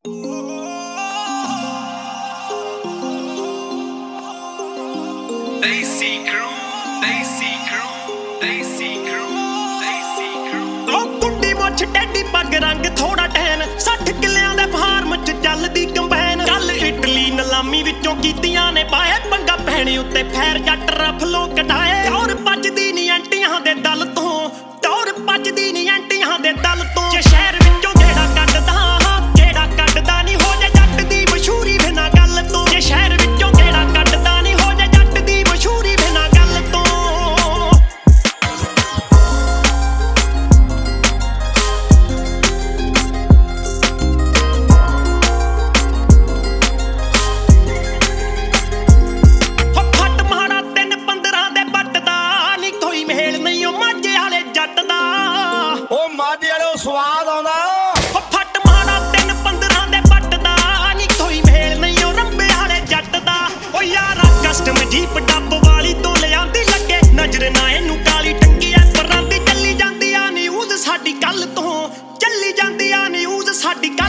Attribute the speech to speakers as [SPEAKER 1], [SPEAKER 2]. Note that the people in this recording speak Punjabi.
[SPEAKER 1] ਟੈਡੀ ਪੱਗ ਰੰਗ ਥੋੜਾ ਟੈਨ 60 ਕਿੱਲਿਆਂ ਦੇ ਫਾਰਮ ਚ ਚੱਲਦੀ ਕੰਬਾਈਨ ਕੱਲ ਇਟਲੀ ਨਲਾਮੀ ਵਿੱਚੋਂ ਕੀਤੀਆਂ ਨੇ ਪਾਏ ਪੰਗਾ ਪੈਣੇ ਉੱਤੇ ਫੈਰ ਜੱਟ ਰਫਲੋਂ ਕਢਾਏ ਟੌਰ ਭੱਜਦੀ ਨੀ ਐਂਟੀਆਂ ਦੇ ਦਲ ਤੋਂ ਟੌਰ ਭੱਜਦੀ ਨੀ ਐਂਟੀਆਂ ਦੇ ਦਲ ਤੋਂ ਜੇ ਸ਼ਹਿਰ ਵਿੱਚੋਂ ਜਿਹੜਾ ਕੱਢਦਾ ਨੀ ਹੋ ਜਾ ਜੱਟ ਦੀ ਮਸ਼ਹੂਰੀ ਬਿਨਾਂ ਗੱਲ ਤੋਂ ਜੇ ਸ਼ਹਿਰ ਵਿੱਚੋਂ ਜਿਹੜਾ ਕੱਢਦਾ ਨੀ ਹੋ ਜਾ ਜੱਟ ਦੀ ਮਸ਼ਹੂਰੀ ਬਿਨਾਂ ਗੱਲ ਤੋਂ
[SPEAKER 2] ਸਵਾਦ ਆਉਂਦਾ
[SPEAKER 1] ਫੱਟ ਮਾਰਾ 3-15 ਦੇ ਪੱਟ ਦਾ ਨੀ ਕੋਈ ਮੇਲ ਨਹੀਂ ਉਹ ਰੰਬੇ ਵਾਲੇ ਜੱਟ ਦਾ ਓ ਯਾਰਾ ਕਸਟਮ ਜੀਪ ਡੱਬ ਵਾਲੀ ਤੋਂ ਲਿਆਂਦੀ ਲੱਗੇ ਨਜ਼ਰ ਨਾ ਇਹਨੂੰ ਕਾਲੀ ਟੰਗੀ ਐ ਪਰਾਂ ਦੀ ਚੱਲੀ ਜਾਂਦੀ ਆ ਨਿਊਜ਼ ਸਾਡੀ ਕੱਲ ਤੋਂ ਚੱਲੀ ਜਾਂਦੀ ਆ ਨਿਊਜ਼ ਸਾਡੀ